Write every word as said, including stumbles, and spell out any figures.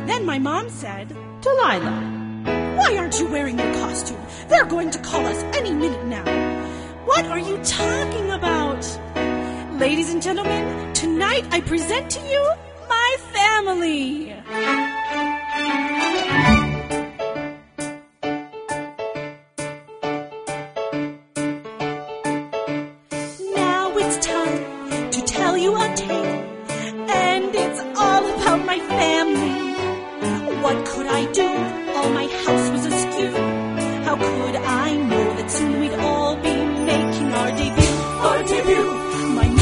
Then my mom said, Delilah, why aren't you wearing your costume? They're going to call us any minute now. What are you talking about? Ladies and gentlemen, tonight I present to you my family.